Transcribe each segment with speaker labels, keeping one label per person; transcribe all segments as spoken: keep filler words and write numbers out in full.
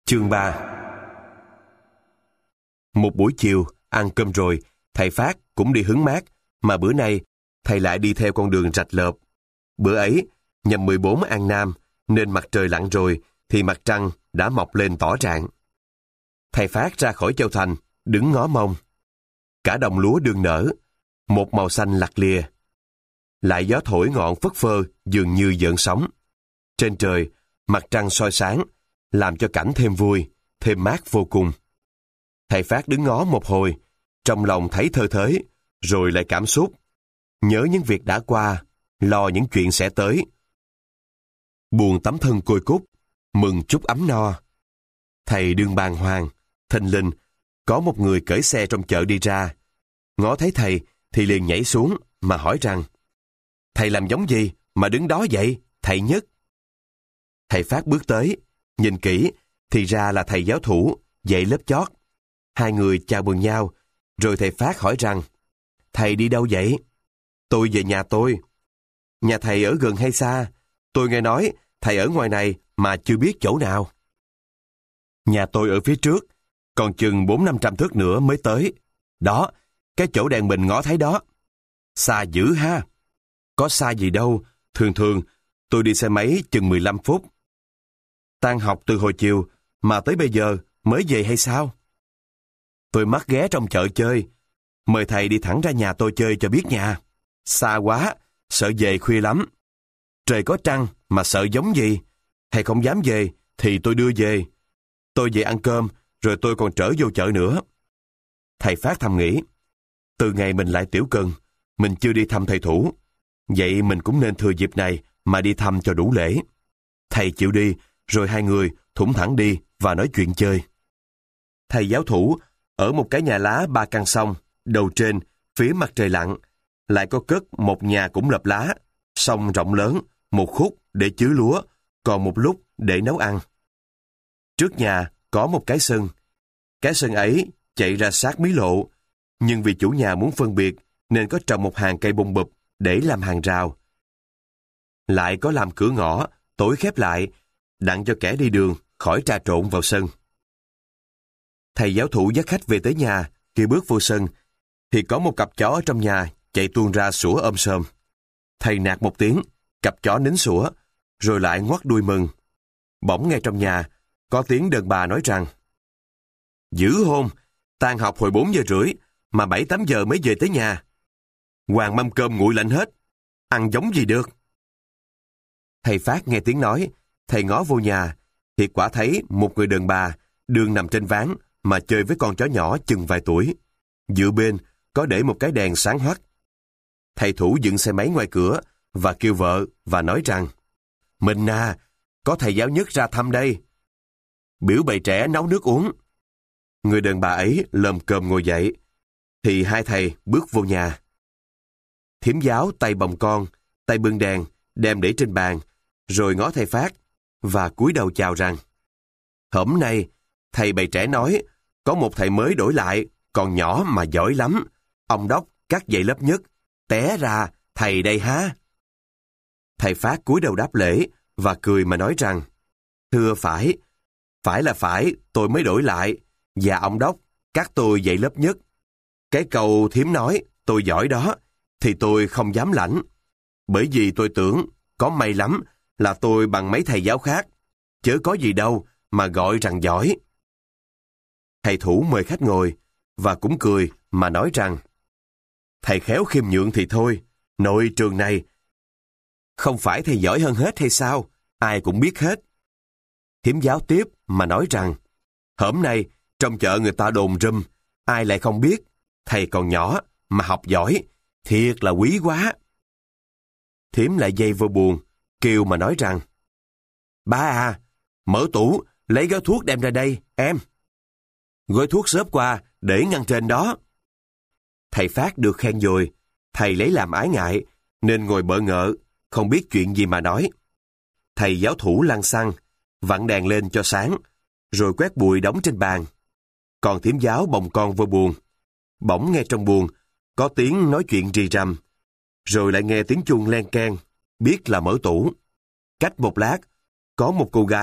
Speaker 1: Chương ba. Một buổi chiều, ăn cơm rồi, thầy Phát cũng đi hứng mát, mà bữa nay, thầy lại đi theo con đường rạch lợp. Bữa ấy, nhằm mười bốn An Nam, nên mặt trời lặn rồi, thì mặt trăng đã mọc lên tỏ rạng. Thầy Phát ra khỏi Châu Thành, đứng ngó mông. Cả đồng lúa đương nở, một màu xanh lặt lìa. Lại gió thổi ngọn phất phơ, dường như gợn sóng. Trên trời, mặt trăng soi sáng, làm cho cảnh thêm vui, thêm mát vô cùng. Thầy Phát đứng ngó một hồi, trong lòng thấy thơ thới, rồi lại cảm xúc. Nhớ những việc đã qua, lo những chuyện sẽ tới. Buồn tấm thân côi cút, mừng chút ấm no. Thầy đương bàng hoàng, thình lình, có một người cởi xe trong chợ đi ra. Ngó thấy thầy thì liền nhảy xuống mà hỏi rằng: "Thầy làm giống gì mà đứng đó vậy, thầy Nhất?" Thầy Phát bước tới, nhìn kỹ thì ra là thầy giáo thủ dạy lớp chót. Hai người chào mừng nhau, rồi thầy Phát hỏi rằng: "Thầy đi đâu vậy?" "Tôi về nhà tôi." "Nhà thầy ở gần hay xa? Tôi nghe nói thầy ở ngoài này mà chưa biết chỗ nào." "Nhà tôi ở phía trước, còn chừng bốn năm trăm thước nữa mới tới. Đó, cái chỗ đèn mình ngó thấy đó." "Xa dữ ha." "Có xa gì đâu, thường thường tôi đi xe máy chừng mười lăm phút. Tan học từ hồi chiều mà tới bây giờ mới về hay sao?" "Tôi mắc ghé trong chợ chơi. Mời thầy đi thẳng ra nhà tôi chơi cho biết nhà." "Xa quá, sợ về khuya lắm." "Trời có trăng mà sợ giống gì. Thầy không dám về thì tôi đưa về. Tôi về ăn cơm rồi tôi còn trở vô chợ nữa." Thầy Phát thầm nghĩ, từ ngày mình lại tiểu cần, mình chưa đi thăm thầy Thủ. Vậy mình cũng nên thừa dịp này mà đi thăm cho đủ lễ. Thầy chịu đi, rồi hai người thủng thẳng đi và nói chuyện chơi. Thầy giáo thủ ở một cái nhà lá ba căn sông, đầu trên, phía mặt trời lặn, lại có cất một nhà cũng lợp lá, sông rộng lớn, một khúc để chứa lúa, còn một lúc để nấu ăn. Trước nhà có một cái sân. Cái sân ấy chạy ra sát mí lộ, nhưng vì chủ nhà muốn phân biệt nên có trồng một hàng cây bông bụp để làm hàng rào. Lại có làm cửa ngõ, tối khép lại, đặng cho kẻ đi đường khỏi trà trộn vào sân. Thầy giáo thủ dắt khách về tới nhà, khi bước vô sân, thì có một cặp chó ở trong nhà chạy tuôn ra sủa ôm sòm. Thầy nạt một tiếng, cặp chó nín sủa, rồi lại ngoắt đuôi mừng. Bỗng nghe trong nhà, có tiếng đàn bà nói rằng: "Dữ hôn, tan học hồi bốn giờ rưỡi, mà bảy tám giờ mới về tới nhà. Hoàng mâm cơm nguội lạnh hết, ăn giống gì được." Thầy Phát nghe tiếng nói, thầy ngó vô nhà, thì quả thấy một người đàn bà đương nằm trên ván mà chơi với con chó nhỏ chừng vài tuổi. Giữa bên có để một cái đèn sáng hoắt. Thầy Thủ dựng xe máy ngoài cửa và kêu vợ và nói rằng: "Mình à, có thầy giáo Nhất ra thăm đây. Biểu bầy trẻ nấu nước uống." Người đàn bà ấy lồm cồm ngồi dậy, thì hai thầy bước vô nhà. Thím giáo tay bồng con, tay bưng đèn, đem để trên bàn, rồi ngó thầy Phát và cúi đầu chào rằng: "Hổm nay, thầy bầy trẻ nói, có một thầy mới đổi lại, còn nhỏ mà giỏi lắm. Ông Đốc cắt dạy lớp Nhất, té ra thầy đây há." Thầy Phát cúi đầu đáp lễ và cười mà nói rằng: "Thưa phải, phải là phải, tôi mới đổi lại, và ông Đốc cắt tôi dạy lớp Nhất. Cái câu thím nói tôi giỏi đó, thì tôi không dám lãnh, bởi vì tôi tưởng có may lắm là tôi bằng mấy thầy giáo khác, chớ có gì đâu mà gọi rằng giỏi." Thầy Thủ mời khách ngồi, và cũng cười mà nói rằng: "Thầy khéo khiêm nhượng thì thôi, nội trường này không phải thầy giỏi hơn hết hay sao, ai cũng biết hết." Thím giáo tiếp mà nói rằng: "Hổm nay, trong chợ người ta đồn rùm, ai lại không biết, thầy còn nhỏ mà học giỏi, thiệt là quý quá." Thím lại dây vô buồng, kêu mà nói rằng: "Ba à, mở tủ, lấy gói thuốc đem ra đây, em." Gói thuốc xớp qua, để ngăn trên đó. Thầy Phát được khen rồi, thầy lấy làm ái ngại, nên ngồi bợ ngợ, không biết chuyện gì mà nói. Thầy giáo thủ lăng xăng, vặn đèn lên cho sáng, rồi quét bụi đóng trên bàn. Còn thím giáo bồng con vô buồng. Bỗng nghe trong buồng có tiếng nói chuyện rì rầm, rồi lại nghe tiếng chuông len keng, biết là mở tủ. Cách một lát, có một cô gái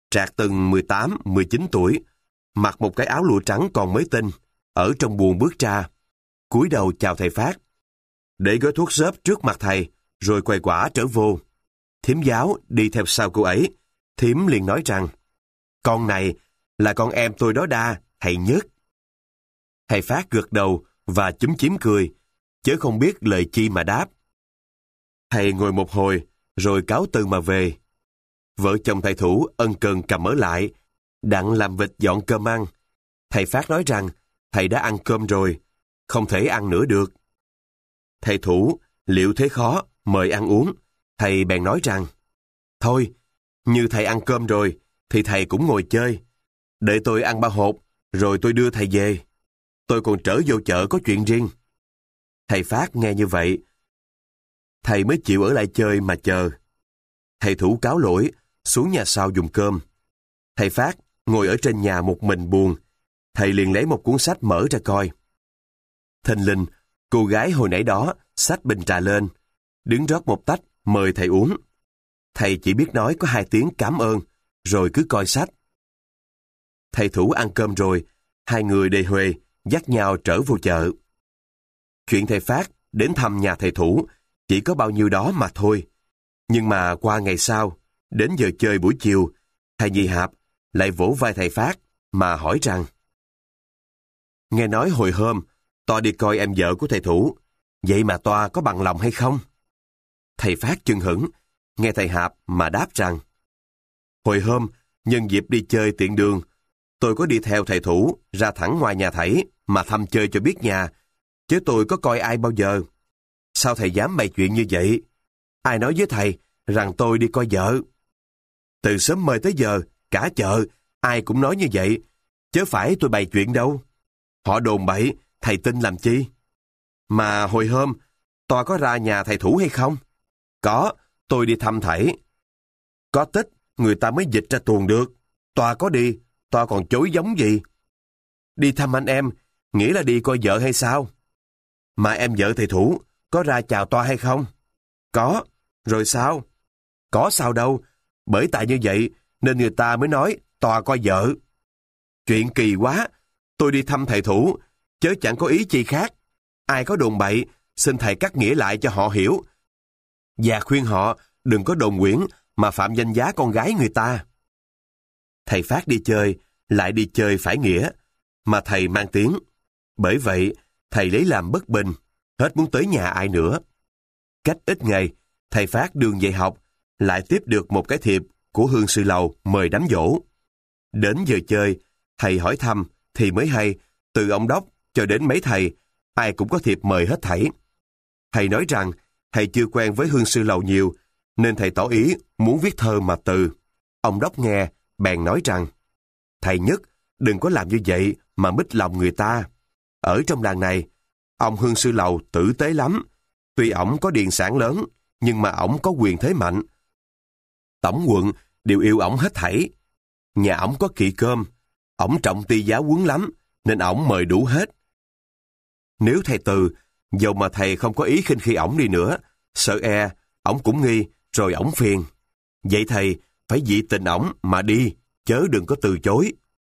Speaker 1: trạc tầng mười tám, mười chín tuổi, mặc một cái áo lụa trắng còn mới tinh, ở trong buồng bước ra, cúi đầu chào thầy Phát, để gói thuốc xốp trước mặt thầy, rồi quay quả trở vô. Thím giáo đi theo sau cô ấy, thím liền nói rằng, con này là con em tôi đó đa, thầy Nhất. Thầy Phát gật đầu và chúm chím cười, chứ không biết lời chi mà đáp. Thầy ngồi một hồi, rồi cáo từ mà về. Vợ chồng thầy Thủ ân cần cầm ở lại, đặng làm vịt dọn cơm ăn. Thầy Phát nói rằng, thầy đã ăn cơm rồi, không thể ăn nữa được. Thầy Thủ liệu thế khó, mời ăn uống. Thầy bèn nói rằng, thôi, như thầy ăn cơm rồi, thì thầy cũng ngồi chơi. Đợi tôi ăn ba hột, rồi tôi đưa thầy về. Tôi còn trở vô chợ có chuyện riêng. Thầy Phát nghe như vậy, thầy mới chịu ở lại chơi mà chờ. Thầy Thủ cáo lỗi, xuống nhà sau dùng cơm. Thầy Phát ngồi ở trên nhà một mình buồn. Thầy liền lấy một cuốn sách mở ra coi. Thình lình, cô gái hồi nãy đó xách bình trà lên, đứng rót một tách mời thầy uống. Thầy chỉ biết nói có hai tiếng cảm ơn, rồi cứ coi sách. Thầy Thủ ăn cơm rồi, hai người đề huề dắt nhau trở vô chợ. Chuyện thầy Phát đến thăm nhà thầy Thủ chỉ có bao nhiêu đó mà thôi. Nhưng mà qua ngày sau, đến giờ chơi buổi chiều, thầy Nhị Hạp lại vỗ vai thầy Phát mà hỏi rằng, nghe nói hồi hôm Toa đi coi em vợ của thầy Thủ, vậy mà Toa có bằng lòng hay không? Thầy Phát chưng hửng, nghe thầy Hạp mà đáp rằng, hồi hôm, nhân dịp đi chơi tiện đường, tôi có đi theo thầy Thủ ra thẳng ngoài nhà thầy mà thăm chơi cho biết nhà, chứ tôi có coi ai bao giờ. Sao thầy dám bày chuyện như vậy? Ai nói với thầy rằng tôi đi coi vợ? Từ sớm mời tới giờ, cả chợ, ai cũng nói như vậy, chứ phải tôi bày chuyện đâu. Họ đồn bậy, thầy tin làm chi? Mà hồi hôm, Toa có ra nhà thầy Thủ hay không? Có, tôi đi thăm thầy. Có tích, người ta mới dịch ra tuồng được. Toa có đi, Toa còn chối giống gì? Đi thăm anh em, nghĩa là đi coi vợ hay sao? Mà em vợ thầy Thủ có ra chào Toa hay không? Có, rồi sao? Có sao đâu, bởi tại như vậy nên người ta mới nói Toa coi vợ. Chuyện kỳ quá, tôi đi thăm thầy Thủ, chớ chẳng có ý chi khác. Ai có đồn bậy, xin thầy cắt nghĩa lại cho họ hiểu. Và khuyên họ đừng có đồn quyển mà phạm danh giá con gái người ta. Thầy Phát đi chơi, lại đi chơi phải nghĩa, mà thầy mang tiếng. Bởi vậy, thầy lấy làm bất bình, hết muốn tới nhà ai nữa. Cách ít ngày, thầy Phát đường dạy học, lại tiếp được một cái thiệp của Hương Sư Lầu mời đám giỗ. Đến giờ chơi, thầy hỏi thăm thì mới hay, từ ông đốc cho đến mấy thầy, ai cũng có thiệp mời hết thảy. Thầy nói rằng thầy chưa quen với Hương Sư Lầu nhiều, nên thầy tỏ ý muốn viết thơ mà từ. Ông đốc nghe, bèn nói rằng, thầy Nhất, đừng có làm như vậy mà mít lòng người ta. Ở trong làng này, ông Hương Sư Lầu tử tế lắm. Tuy ổng có điền sản lớn, nhưng mà ổng có quyền thế mạnh. Tổng quận đều yêu ổng hết thảy. Nhà ổng có kỵ cơm, ổng trọng ti giáo huấn lắm, nên ổng mời đủ hết. Nếu thầy từ, dầu mà thầy không có ý khinh khi ổng đi nữa, sợ e, ổng cũng nghi, rồi ổng phiền. Vậy thầy phải dị tình ổng mà đi, chớ đừng có từ chối.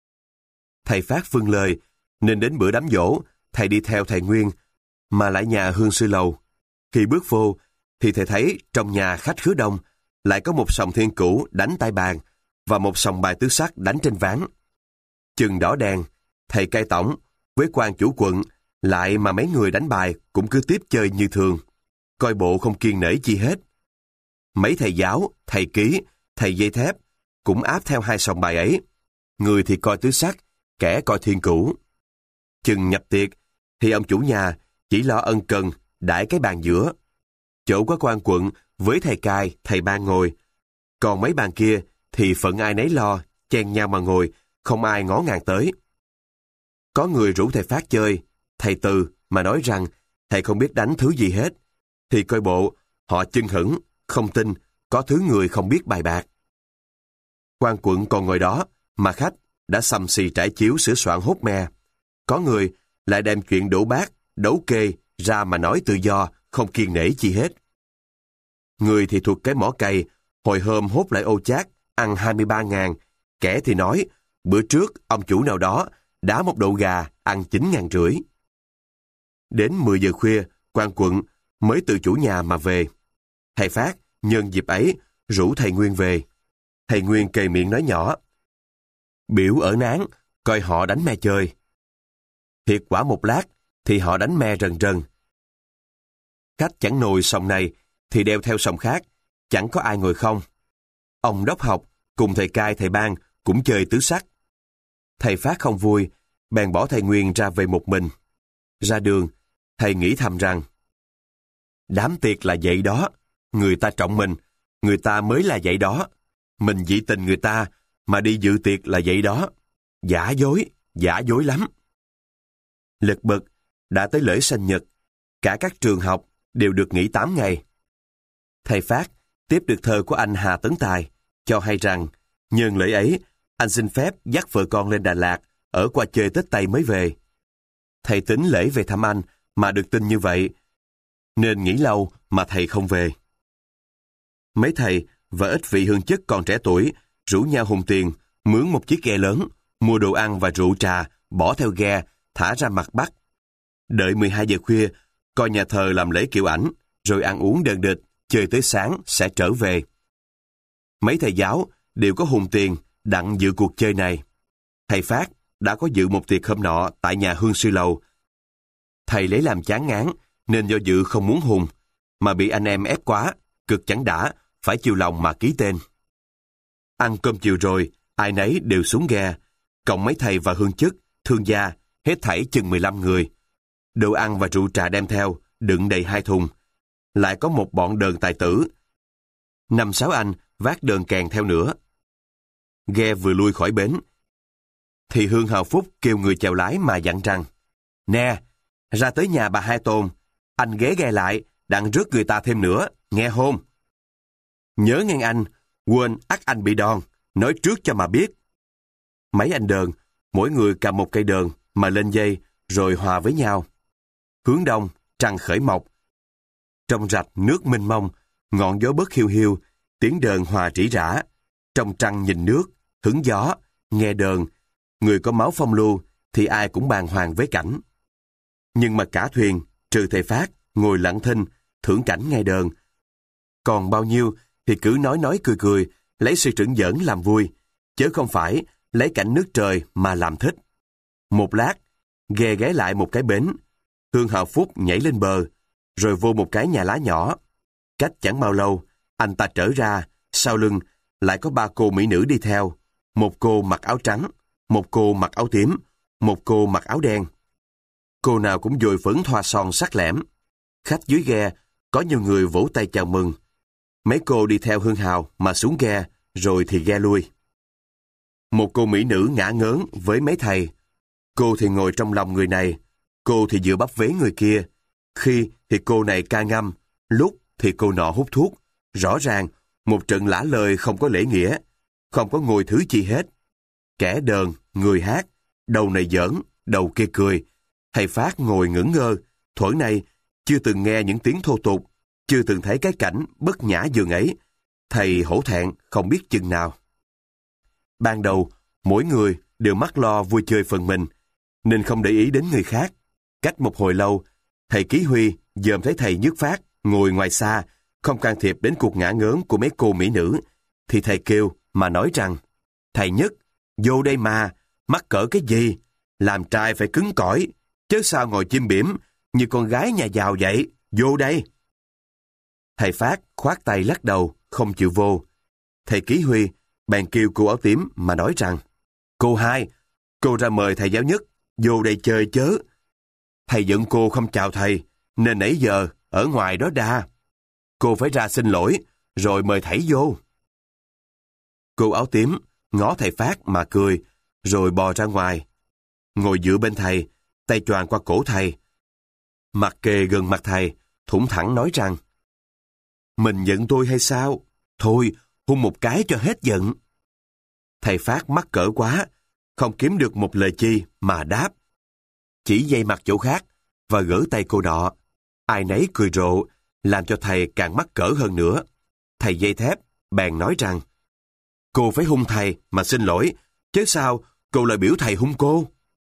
Speaker 1: Thầy Phát vâng lời, nên đến bữa đám giỗ, thầy đi theo thầy Nguyên, mà lại nhà Hương Sư Lầu. Khi bước vô, thì thầy thấy trong nhà khách khứa đông, lại có một sòng thiên cửu đánh tay bàn, và một sòng bài tứ sắc đánh trên ván. Chừng đỏ đèn, thầy cai tổng, với quan chủ quận, lại mà mấy người đánh bài cũng cứ tiếp chơi như thường, coi bộ không kiêng nể chi hết. Mấy thầy giáo, thầy ký, thầy dây thép, cũng áp theo hai sòng bài ấy. Người thì coi tứ sắc, kẻ coi thiên cửu. Chừng nhập tiệc, thì ông chủ nhà chỉ lo ân cần, đãi cái bàn giữa. Chỗ có quan quận với thầy cai, thầy ban ngồi. Còn mấy bàn kia thì phận ai nấy lo, chen nhau mà ngồi, không ai ngó ngàng tới. Có người rủ thầy Phát chơi, thầy Từ mà nói rằng thầy không biết đánh thứ gì hết, thì coi bộ họ chưng hửng, không tin có thứ người không biết bài bạc. Quan quận còn ngồi đó, mà khách đã xầm xì trải chiếu sửa soạn hốt me. Có người lại đem chuyện đổ bát, đấu kê ra mà nói tự do, không kiêng nể chi hết. Người thì thuộc cái mỏ cày, hồi hôm hốt lại ô chát, ăn hai mươi ba ngàn, Kẻ thì nói, bữa trước ông chủ nào đó đá một đậu gà ăn chín ngàn rưỡi. Đến mười giờ khuya, quan quận mới từ chủ nhà mà về. Thầy Phát nhân dịp ấy rủ thầy Nguyên về. Thầy Nguyên kề miệng nói nhỏ, biểu ở Nán, coi họ đánh me chơi. Thiệt quả một lát, thì họ đánh me rần rần. Khách chẳng nồi sòng này, thì đeo theo sòng khác, chẳng có ai ngồi không. Ông đốc học, cùng thầy Cai thầy Ban cũng chơi tứ sắc. Thầy Phát không vui, bèn bỏ thầy Nguyên ra về một mình. Ra đường, thầy nghĩ thầm rằng, đám tiệc là vậy đó, người ta trọng mình, người ta mới là vậy đó. Mình dị tình người ta, mà đi dự tiệc là vậy đó. Giả dối, giả dối lắm. Lật bật, đã tới lễ sinh nhật, cả các trường học đều được nghỉ tám ngày. Thầy Phát tiếp được thơ của anh Hà Tấn Tài, cho hay rằng, nhân lễ ấy, anh xin phép dắt vợ con lên Đà Lạt, ở qua chơi Tết Tây mới về. Thầy tính lễ về thăm anh, mà được tin như vậy, nên nghỉ lâu mà thầy không về. Mấy thầy và ít vị hương chức còn trẻ tuổi rủ nhau hùng tiền, mướn một chiếc ghe lớn, mua đồ ăn và rượu trà, bỏ theo ghe, thả ra mặt Bắc. Đợi mười hai giờ khuya, coi nhà thờ làm lễ kiệu ảnh, rồi ăn uống đờn địch, chơi tới sáng sẽ trở về. Mấy thầy giáo đều có hùng tiền đặng dự cuộc chơi này. Thầy Phát đã có dự một tiệc hôm nọ tại nhà Hương Sư Lầu. Thầy lấy làm chán ngán, nên do dự không muốn hùng, mà bị anh em ép quá, cực chẳng đã, phải chiều lòng mà ký tên. Ăn cơm chiều rồi, ai nấy đều xuống ghe, cộng mấy thầy và hương chức, thương gia, hết thảy chừng mười lăm người. Đồ ăn và rượu trà đem theo, đựng đầy hai thùng. Lại có một bọn đờn tài tử. Năm sáu anh vác đờn kèn theo nữa. Ghe vừa lui khỏi bến, thì Hương Hào Phúc kêu người chèo lái mà dặn rằng, nè, ra tới nhà bà Hai Tôn, anh ghé ghe lại, đặng rước người ta thêm nữa, nghe hôn. Nhớ nghe anh, quên ắt anh bị đòn, nói trước cho mà biết. Mấy anh đờn, mỗi người cầm một cây đờn mà lên dây, rồi hòa với nhau. Hướng đông, trăng khởi mọc. Trong rạch nước mênh mông, ngọn gió bớt hiu hiu, tiếng đờn hòa rỉ rả. Trong trăng nhìn nước, hứng gió, nghe đờn. Người có máu phong lưu thì ai cũng bàng hoàng với cảnh. Nhưng mà cả thuyền, trừ thầy Phát, ngồi lặng thinh, thưởng cảnh nghe đờn. Còn bao nhiêu thì cứ nói nói cười cười, lấy sự trứng giỡn làm vui, chứ không phải lấy cảnh nước trời mà làm thích. Một lát, ghe ghé lại một cái bến. Hương Hào Phúc nhảy lên bờ, rồi vô một cái nhà lá nhỏ. Cách chẳng bao lâu, anh ta trở ra, sau lưng lại có ba cô mỹ nữ đi theo. Một cô mặc áo trắng, một cô mặc áo tím, một cô mặc áo đen. Cô nào cũng dồi phấn thoa son sắc lẻm. Khách dưới ghe, có nhiều người vỗ tay chào mừng. Mấy cô đi theo Hương Hào mà xuống ghe, rồi thì ghe lui. Một cô mỹ nữ ngã ngớn với mấy thầy. Cô thì ngồi trong lòng người này, cô thì dựa bắp vế người kia. Khi thì cô này ca ngâm, lúc thì cô nọ hút thuốc. Rõ ràng, một trận lả lời không có lễ nghĩa, không có ngồi thứ chi hết. Kẻ đờn, người hát, đầu này giỡn, đầu kia cười. Thầy Phát ngồi ngẩn ngơ, thuở này chưa từng nghe những tiếng thô tục, chưa từng thấy cái cảnh bất nhã dường ấy. Thầy hổ thẹn không biết chừng nào. Ban đầu, mỗi người đều mắc lo vui chơi phần mình, nên không để ý đến người khác. Cách một hồi lâu, thầy Ký Huy dòm thấy thầy Nhất Phát ngồi ngoài xa, không can thiệp đến cuộc ngã ngớn của mấy cô mỹ nữ, thì thầy kêu mà nói rằng, thầy Nhất, vô đây mà, mắc cỡ cái gì? Làm trai phải cứng cỏi, chứ sao ngồi chim biểm như con gái nhà giàu vậy? Vô đây! Thầy Phát khoát tay lắc đầu, không chịu vô. Thầy Ký Huy bèn kêu cô áo tím mà nói rằng, cô Hai, cô ra mời thầy giáo Nhất vô đây chơi chớ. Thầy giận cô không chào thầy, nên nãy giờ ở ngoài đó đa. Cô phải ra xin lỗi, rồi mời thầy vô. Cô áo tím ngó thầy Phát mà cười, rồi bò ra ngoài. Ngồi dựa bên thầy, tay choàng qua cổ thầy. Mặt kề gần mặt thầy, thủng thẳng nói rằng, mình giận tôi hay sao? Thôi, hôn một cái cho hết giận. Thầy Phát mắc cỡ quá, không kiếm được một lời chi mà đáp. Chỉ dây mặt chỗ khác và gỡ tay cô nọ. Ai nấy cười rộ, làm cho thầy càng mắc cỡ hơn nữa. Thầy dây thép bèn nói rằng, Cô phải hung thầy mà xin lỗi, chứ sao cô lại biểu thầy hung cô?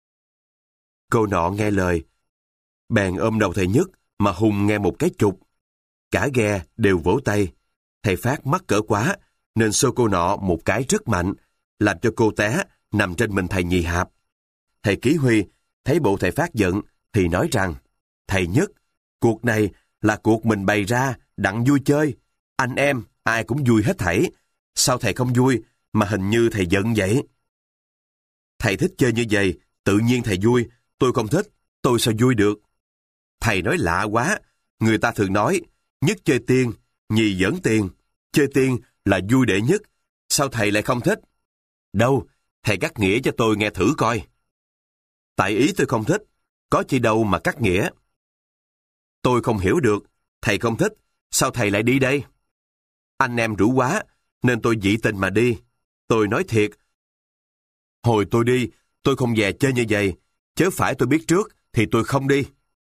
Speaker 1: Cô nọ nghe lời, bèn ôm đầu thầy Nhất mà hung nghe một cái chục. Cả ghe đều vỗ tay. Thầy Phát mắc cỡ quá, nên xô cô nọ một cái rất mạnh, làm cho cô té, nằm trên mình thầy Nhì Hạp. Thầy Ký Huy thấy bộ thầy Phát giận, thì nói rằng, thầy Nhất, cuộc này là cuộc mình bày ra, đặng vui chơi. Anh em, ai cũng vui hết thảy. Sao thầy không vui, mà hình như thầy giận vậy? Thầy thích chơi như vậy, tự nhiên thầy vui. Tôi không thích, tôi sao vui được? Thầy nói lạ quá. Người ta thường nói, nhất chơi tiên, nhì dẫn tiền. Chơi tiên là vui đệ nhất. Sao thầy lại không thích? Đâu, thầy cắt nghĩa cho tôi nghe thử coi. Tại ý tôi không thích, có chi đâu mà cắt nghĩa. Tôi không hiểu được, thầy không thích, sao thầy lại đi đây? Anh em rủ quá, nên tôi dị tình mà đi. Tôi nói thiệt. Hồi tôi đi, tôi không về chơi như vậy, chớ phải tôi biết trước thì tôi không đi.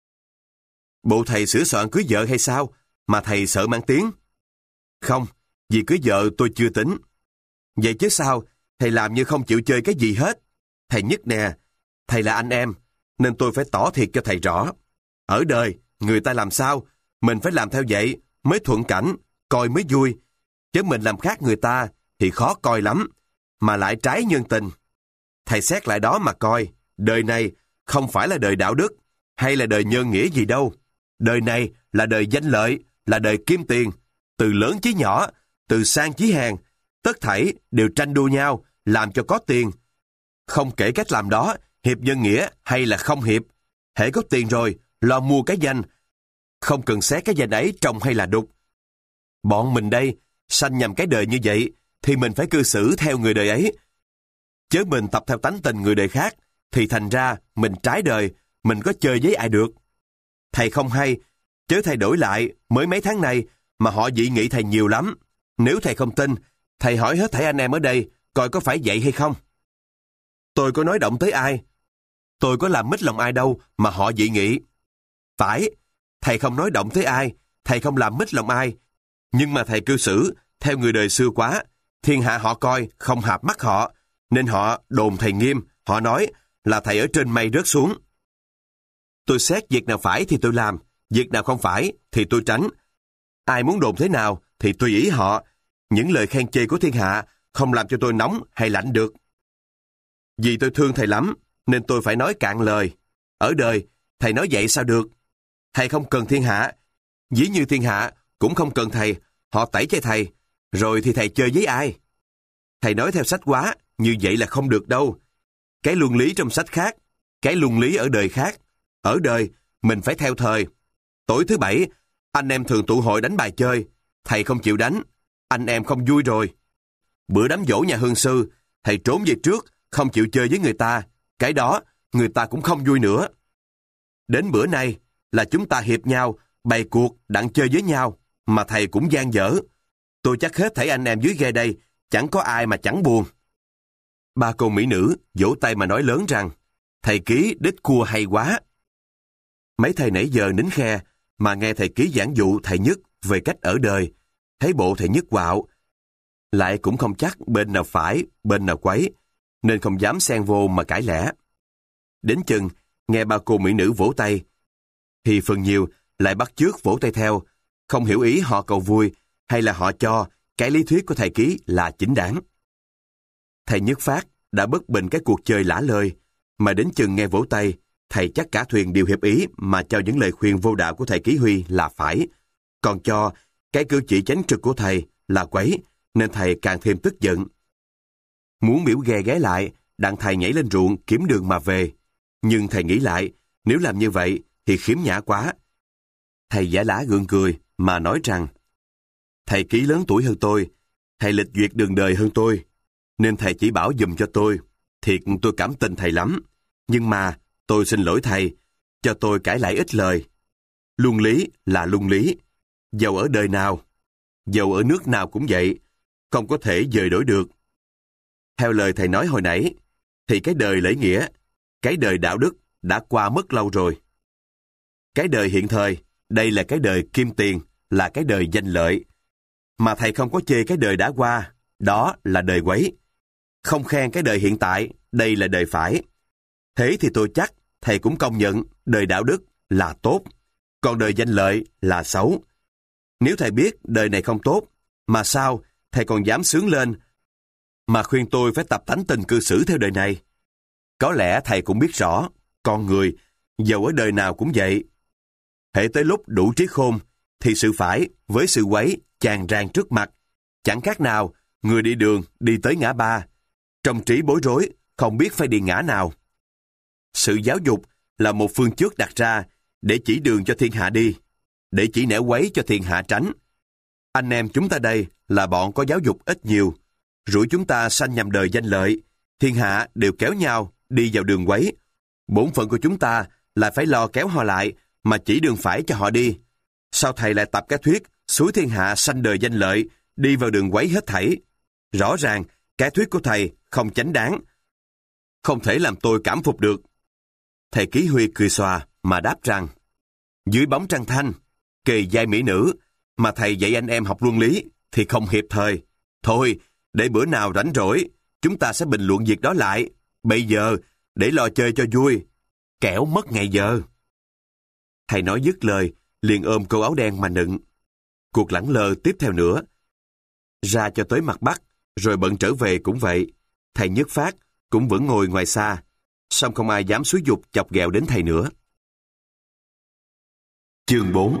Speaker 1: Bộ thầy sửa soạn cưới vợ hay sao, mà thầy sợ mang tiếng? Không, vì cưới vợ tôi chưa tính. Vậy chứ sao, thầy làm như không chịu chơi cái gì hết. Thầy Nhất nè, thầy là anh em, nên tôi phải tỏ thiệt cho thầy rõ. Ở đời, người ta làm sao, mình phải làm theo vậy mới thuận cảnh, coi mới vui. Chứ mình làm khác người ta thì khó coi lắm, mà lại trái nhân tình. Thầy xét lại đó mà coi, đời này không phải là đời đạo đức, hay là đời nhân nghĩa gì đâu. Đời này là đời danh lợi, là đời kim tiền. Từ lớn chí nhỏ, từ sang chí hèn, tất thảy đều tranh đua nhau, làm cho có tiền. Không kể cách làm đó, hiệp nhân nghĩa hay là không hiệp. Hễ có tiền rồi, lo mua cái danh. Không cần xét cái danh ấy trông hay là đục. Bọn mình đây, sanh nhằm cái đời như vậy, thì mình phải cư xử theo người đời ấy. Chớ mình tập theo tánh tình người đời khác, thì thành ra mình trái đời, mình có chơi với ai được. Thầy không hay, chớ thầy đổi lại, mới mấy tháng này mà họ dị nghị thầy nhiều lắm. Nếu thầy không tin, thầy hỏi hết thảy anh em ở đây, coi có phải vậy hay không. Tôi có nói động tới ai? Tôi có làm mít lòng ai đâu mà họ dị nghị. Phải, thầy không nói động tới ai, thầy không làm mít lòng ai. Nhưng mà thầy cư xử theo người đời xưa quá, thiên hạ họ coi không hợp mắt họ, nên họ đồn thầy nghiêm, họ nói là thầy ở trên mây rớt xuống. Tôi xét việc nào phải thì tôi làm, việc nào không phải thì tôi tránh. Ai muốn đồn thế nào thì tùy ý họ. Những lời khen chê của thiên hạ không làm cho tôi nóng hay lạnh được. Vì tôi thương thầy lắm, nên tôi phải nói cạn lời. Ở đời, thầy nói vậy sao được? Thầy không cần thiên hạ. Dĩ như thiên hạ cũng không cần thầy, họ tẩy chay thầy, rồi thì thầy chơi với ai? Thầy nói theo sách quá, như vậy là không được đâu. Cái luân lý trong sách khác, cái luân lý ở đời khác. Ở đời, mình phải theo thời. Tối thứ bảy, anh em thường tụ hội đánh bài chơi. Thầy không chịu đánh, anh em không vui rồi. Bữa đám giỗ nhà hương sư, thầy trốn về trước, không chịu chơi với người ta. Cái đó, người ta cũng không vui nữa. Đến bữa nay, là chúng ta hiệp nhau, bày cuộc, đặng chơi với nhau, mà thầy cũng gian dở. Tôi chắc hết thảy anh em dưới ghe đây, chẳng có ai mà chẳng buồn. Ba cô mỹ nữ vỗ tay mà nói lớn rằng, thầy Ký đích cua hay quá. Mấy thầy nãy giờ nín khe, mà nghe thầy Ký giảng dụ thầy Nhất về cách ở đời, thấy bộ thầy Nhất quạo. Lại cũng không chắc bên nào phải, bên nào quấy, nên không dám xen vô mà cãi lẽ. Đến chừng, nghe ba cô mỹ nữ vỗ tay, thì phần nhiều lại bắt chước vỗ tay theo, không hiểu ý họ cầu vui, hay là họ cho cái lý thuyết của thầy Ký là chính đáng. Thầy Nhất Phát đã bất bình cái cuộc chơi lả lơi, mà đến chừng nghe vỗ tay, thầy chắc cả thuyền đều hiệp ý mà cho những lời khuyên vô đạo của thầy Ký Huy là phải, còn cho cái cử chỉ chánh trực của thầy là quấy, nên thầy càng thêm tức giận. Muốn biểu ghe ghé lại, đặng thầy nhảy lên ruộng kiếm đường mà về, nhưng thầy nghĩ lại, nếu làm như vậy thì khiếm nhã quá. Thầy giả lả gượng cười mà nói rằng, thầy Ký lớn tuổi hơn tôi, thầy lịch duyệt đường đời hơn tôi, nên thầy chỉ bảo giùm cho tôi. Thiệt tôi cảm tình thầy lắm, nhưng mà tôi xin lỗi thầy, cho tôi cãi lại ít lời. Luân lý là luân lý, dầu ở đời nào, dầu ở nước nào cũng vậy, không có thể dời đổi được. Theo lời thầy nói hồi nãy, thì cái đời lễ nghĩa, cái đời đạo đức đã qua mất lâu rồi. Cái đời hiện thời, đây là cái đời kim tiền, là cái đời danh lợi. Mà thầy không có chê cái đời đã qua, đó là đời quấy. Không khen cái đời hiện tại, đây là đời phải. Thế thì tôi chắc thầy cũng công nhận đời đạo đức là tốt, còn đời danh lợi là xấu. Nếu thầy biết đời này không tốt, mà sao thầy còn dám sướng lên mà khuyên tôi phải tập tánh tình cư xử theo đời này? Có lẽ thầy cũng biết rõ, con người, dầu ở đời nào cũng vậy. Hễ tới lúc đủ trí khôn, thì sự phải với sự quấy tràn tràn trước mặt, chẳng khác nào người đi đường đi tới ngã ba, trong trí bối rối, không biết phải đi ngã nào. Sự giáo dục là một phương trước đặt ra để chỉ đường cho thiên hạ đi, để chỉ nẻo quấy cho thiên hạ tránh. Anh em chúng ta đây là bọn có giáo dục ít nhiều, rủi chúng ta sanh nhầm đời danh lợi, thiên hạ đều kéo nhau đi vào đường quấy. Bổn phận của chúng ta là phải lo kéo họ lại mà chỉ đường phải cho họ đi. Sao thầy lại tập cái thuyết xúi thiên hạ sanh đời danh lợi, đi vào đường quấy hết thảy? Rõ ràng cái thuyết của thầy không chánh đáng, không thể làm tôi cảm phục được. Thầy Ký Huy cười xòa mà đáp rằng, dưới bóng trăng thanh, kề vai mỹ nữ, mà thầy dạy anh em học luân lý thì không hiệp thời. Thôi, để bữa nào rảnh rỗi, chúng ta sẽ bình luận việc đó lại. Bây giờ, để lo chơi cho vui, kẻo mất ngày giờ. Thầy nói dứt lời, liền ôm cô áo đen mà nựng. Cuộc lẳng lơ tiếp theo nữa. Ra cho tới mặt Bắc, rồi bận trở về cũng vậy. Thầy Nhất Phát cũng vẫn ngồi ngoài xa, song không ai dám xúi giục chọc ghẹo đến thầy nữa. Chương bốn.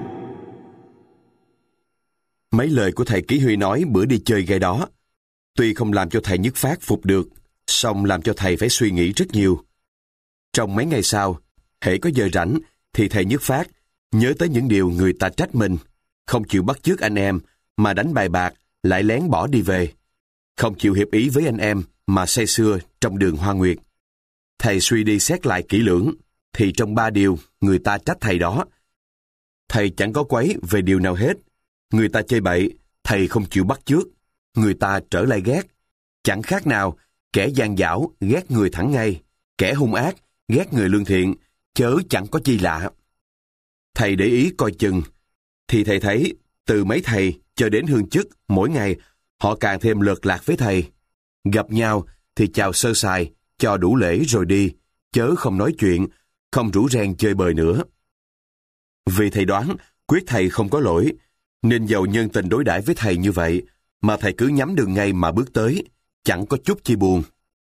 Speaker 1: Mấy lời của thầy Ký Huy nói bữa đi chơi gai đó, tuy không làm cho thầy Nhất Phát phục được, song làm cho thầy phải suy nghĩ rất nhiều. Trong mấy ngày sau, hễ có giờ rảnh, thì thầy Nhất Phát nhớ tới những điều người ta trách mình, không chịu bắt chước anh em, mà đánh bài bạc, lại lén bỏ đi về. Không chịu hiệp ý với anh em, mà say sưa trong đường Hoa Nguyệt. Thầy suy đi xét lại kỹ lưỡng, thì trong ba điều người ta trách thầy đó, thầy chẳng có quấy về điều nào hết. Người ta chơi bậy, thầy không chịu bắt chước. Người ta trở lại ghét. Chẳng khác nào kẻ gian dảo ghét người thẳng ngay, kẻ hung ác ghét người lương thiện, chớ chẳng có chi lạ. Thầy để ý coi chừng, thì thầy thấy từ mấy thầy cho đến hương chức, mỗi ngày họ càng thêm lợt lạc với thầy. Gặp nhau thì chào sơ sài, cho đủ lễ rồi đi, chớ không nói chuyện, không rủ ren chơi bời nữa. Vì thầy đoán quyết thầy không có lỗi, nên dầu nhân tình đối đãi với thầy như vậy, mà thầy cứ nhắm đường ngay mà bước tới, chẳng có chút chi buồn.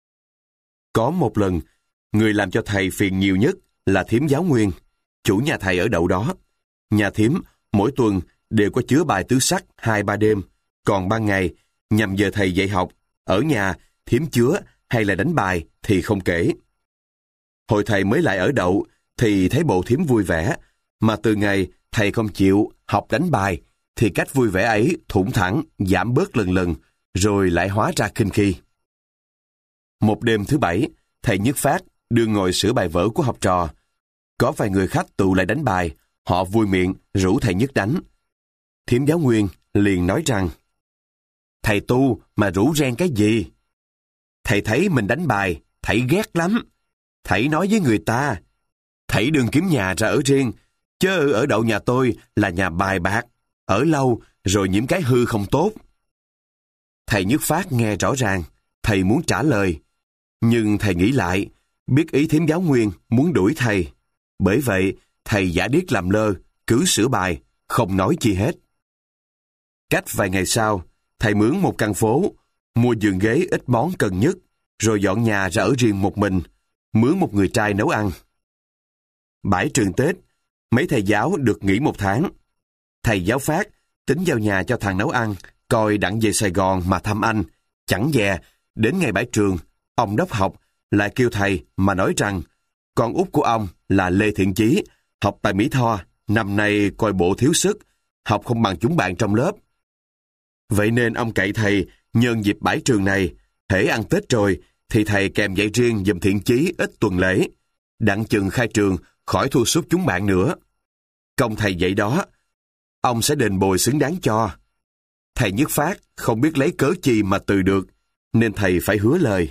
Speaker 1: Có một lần, người làm cho thầy phiền nhiều nhất là thím Giáo Nguyên, chủ nhà thầy ở đậu đó. Nhà thím mỗi tuần đều có chứa bài tứ sắc hai ba đêm, còn ban ngày nhằm giờ thầy dạy học, ở nhà thím chứa hay là đánh bài thì không kể. Hồi thầy mới lại ở đậu thì thấy bộ thím vui vẻ, mà từ ngày thầy không chịu học đánh bài thì cách vui vẻ ấy thủng thẳng giảm bớt lần lần, rồi lại hóa ra khinh khi. Một đêm thứ bảy, thầy Nhất Phát đương ngồi sửa bài vở của học trò. Có vài người khách tụ lại đánh bài, họ vui miệng rủ thầy Nhất đánh. Thím Giáo Nguyên liền nói rằng, thầy tu mà rủ ren cái gì? Thầy thấy mình đánh bài, thầy ghét lắm. Thầy nói với người ta, thầy đừng kiếm nhà ra ở riêng, chớ ở đậu nhà tôi là nhà bài bạc, ở lâu rồi nhiễm cái hư không tốt. Thầy Nhất Phát nghe rõ ràng, thầy muốn trả lời, nhưng thầy nghĩ lại, biết ý thím Giáo Nguyên muốn đuổi thầy. Bởi vậy, thầy giả điếc làm lơ, cứ sửa bài, không nói chi hết. Cách vài ngày sau, thầy mướn một căn phố, mua giường ghế ít món cần nhất, rồi dọn nhà ra ở riêng một mình, mướn một người trai nấu ăn. Bãi trường Tết, mấy thầy giáo được nghỉ một tháng. Thầy Giáo Phát tính giao nhà cho thằng nấu ăn, coi đặng về Sài Gòn mà thăm anh. Chẳng dè, đến ngày bãi trường, ông đốc học lại kêu thầy mà nói rằng con út của ông là Lê Thiện Chí, học tại Mỹ Tho, năm nay coi bộ thiếu sức, học không bằng chúng bạn trong lớp. Vậy nên ông cậy thầy nhân dịp bãi trường này, hễ ăn Tết rồi thì thầy kèm dạy riêng giùm Thiện Chí ít tuần lễ, đặng chừng khai trường khỏi thua sút chúng bạn nữa. Công thầy dạy đó, ông sẽ đền bồi xứng đáng cho. Thầy Nhất Phát không biết lấy cớ chi mà từ được, nên thầy phải hứa lời.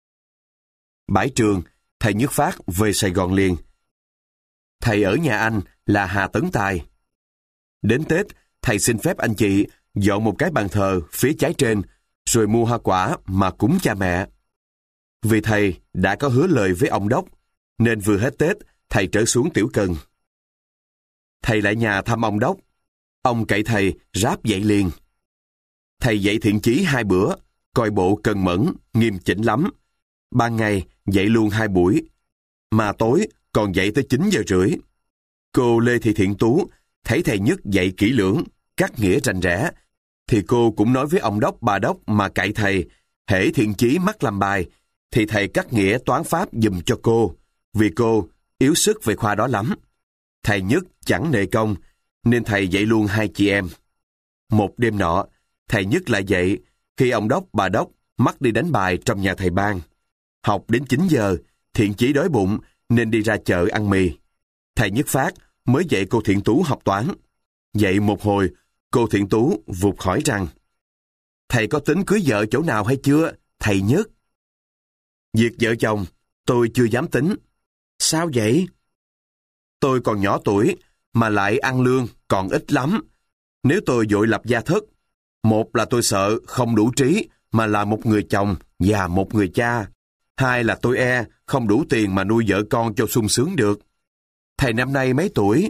Speaker 1: Bãi trường, thầy Nhất Phát về Sài Gòn liền. Thầy ở nhà anh là Hà Tấn Tài. Đến Tết, thầy xin phép anh chị dọn một cái bàn thờ phía trái trên, rồi mua hoa quả mà cúng cha mẹ. Vì thầy đã có hứa lời với ông đốc, nên vừa hết Tết, thầy trở xuống Tiểu Cần. Thầy lại nhà thăm ông đốc. Ông cậy thầy ráp dậy liền. Thầy dạy thiện chí hai bữa, coi bộ cần mẫn, nghiêm chỉnh lắm. Ban ngày dạy luôn hai buổi, mà tối còn dạy tới chín giờ rưỡi. Cô Lê Thị Thiện Tú thấy thầy Nhất dạy kỹ lưỡng, cắt nghĩa rành rẽ, thì cô cũng nói với ông đốc bà đốc mà cậy thầy, hễ thiện chí mắc làm bài, thì thầy cắt nghĩa toán pháp giùm cho cô, vì cô yếu sức về khoa đó lắm. Thầy Nhất chẳng nề công, nên thầy dạy luôn hai chị em. Một đêm nọ, thầy Nhất lại dạy, khi ông đốc bà đốc mắc đi đánh bài trong nhà thầy Ban. Học đến chín giờ, thiện chí đói bụng nên đi ra chợ ăn mì. Thầy Nhất Phát mới dạy cô Thiện Tú học toán. Dạy một hồi, cô Thiện Tú vụt hỏi rằng, thầy có tính cưới vợ chỗ nào hay chưa, thầy Nhất? Việc vợ chồng, tôi chưa dám tính. Sao vậy? Tôi còn nhỏ tuổi, mà lại ăn lương còn ít lắm. Nếu tôi vội lập gia thất, một là tôi sợ không đủ trí mà là một người chồng và một người cha. Hai là tôi e không đủ tiền mà nuôi vợ con cho sung sướng được. Thầy năm nay mấy tuổi?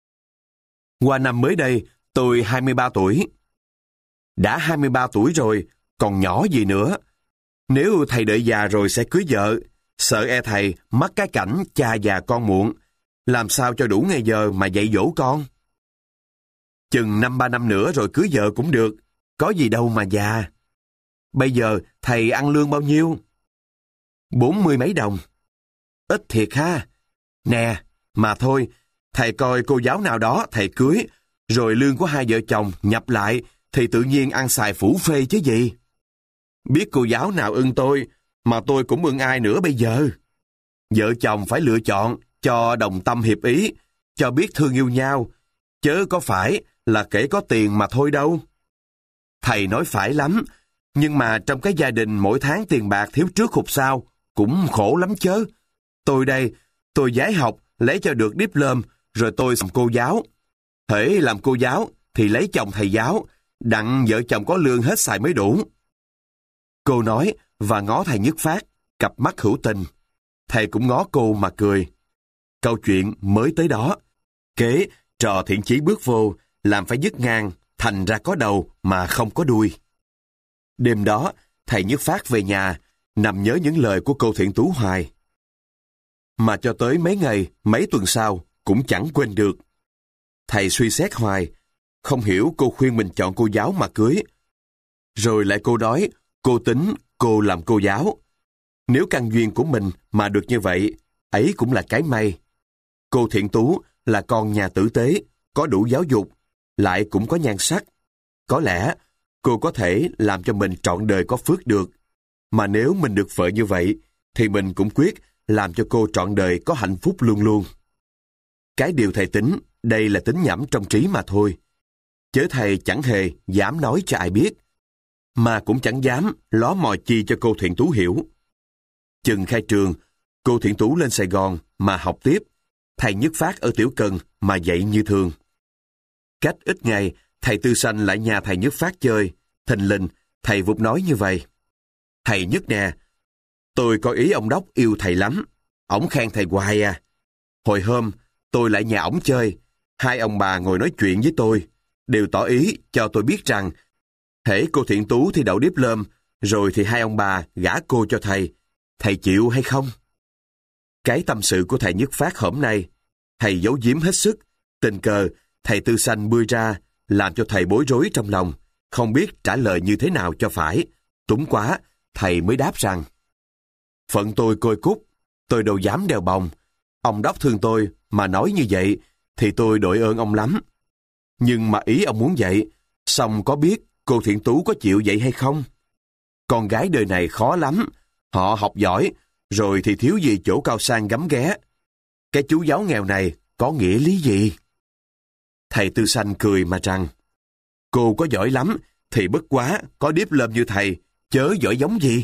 Speaker 1: Qua năm mới đây, tôi hai mươi ba tuổi. Đã hai mươi ba tuổi rồi, còn nhỏ gì nữa. Nếu thầy đợi già rồi sẽ cưới vợ, sợ e thầy mắc cái cảnh cha già con muộn. Làm sao cho đủ ngày giờ mà dạy dỗ con? Chừng năm ba năm nữa rồi cưới vợ cũng được, có gì đâu mà già. Bây giờ thầy ăn lương bao nhiêu? Bốn mươi mấy đồng. Ít thiệt ha. Nè, mà thôi, thầy coi cô giáo nào đó thầy cưới, rồi lương của hai vợ chồng nhập lại, thì tự nhiên ăn xài phủ phê chứ gì. Biết cô giáo nào ưng tôi, mà tôi cũng ưng ai nữa bây giờ. Vợ chồng phải lựa chọn cho đồng tâm hiệp ý, cho biết thương yêu nhau, chớ có phải là kể có tiền mà thôi đâu. Thầy nói phải lắm, nhưng mà trong cái gia đình mỗi tháng tiền bạc thiếu trước hụt sau, cũng khổ lắm chớ. Tôi đây, tôi giái học, lấy cho được diplôm, rồi tôi làm cô giáo. Hễ làm cô giáo, thì lấy chồng thầy giáo, đặng vợ chồng có lương hết xài mới đủ. Cô nói và ngó thầy Nhất Phát, cặp mắt hữu tình. Thầy cũng ngó cô mà cười. Câu chuyện mới tới đó. Kế, trò thiện chí bước vô, làm phải dứt ngang, thành ra có đầu mà không có đuôi. Đêm đó, thầy Nhất Phát về nhà, nằm nhớ những lời của cô Thiện Tú hoài. Mà cho tới mấy ngày, mấy tuần sau, cũng chẳng quên được. Thầy suy xét hoài, không hiểu cô khuyên mình chọn cô giáo mà cưới. Rồi lại cô nói, cô tính cô làm cô giáo. Nếu căn duyên của mình mà được như vậy, ấy cũng là cái may. Cô Thiện Tú là con nhà tử tế, có đủ giáo dục, lại cũng có nhan sắc. Có lẽ cô có thể làm cho mình trọn đời có phước được. Mà nếu mình được vợ như vậy, thì mình cũng quyết làm cho cô trọn đời có hạnh phúc luôn luôn. Cái điều thầy tính, đây là tính nhẩm trong trí mà thôi. Chớ thầy chẳng hề dám nói cho ai biết, mà cũng chẳng dám ló mò chi cho cô Thiện Tú hiểu. Chừng khai trường, cô Thiện Tú lên Sài Gòn mà học tiếp, thầy Nhất Phát ở Tiểu Cần mà dạy như thường. Cách ít ngày, thầy Tư Sanh lại nhà thầy Nhất Phát chơi, thình lình, thầy vụt nói như vậy. Thầy Nhất nè, tôi có ý ông đốc yêu thầy lắm, ổng khen thầy hoài à. Hồi hôm, tôi lại nhà ổng chơi, hai ông bà ngồi nói chuyện với tôi, đều tỏ ý cho tôi biết rằng, hễ cô Thiện Tú thi đậu diplôm, rồi thì hai ông bà gả cô cho thầy, thầy chịu hay không? Cái tâm sự của thầy Nhất Phát hôm nay, thầy giấu giếm hết sức, tình cờ thầy Tư Sanh bươi ra, làm cho thầy bối rối trong lòng, không biết trả lời như thế nào cho phải. Túng quá, thầy mới đáp rằng, phận tôi côi cút, tôi đâu dám đeo bồng. Ông đốc thương tôi mà nói như vậy, thì tôi đội ơn ông lắm. Nhưng mà ý ông muốn vậy, xong có biết cô Thiện Tú có chịu vậy hay không? Con gái đời này khó lắm, họ học giỏi, rồi thì thiếu gì chỗ cao sang gắm ghé. Cái chú giáo nghèo này có nghĩa lý gì? Thầy Tư Sanh cười mà rằng, cô có giỏi lắm, thì bất quá có diplôm như thầy, chớ giỏi giống gì.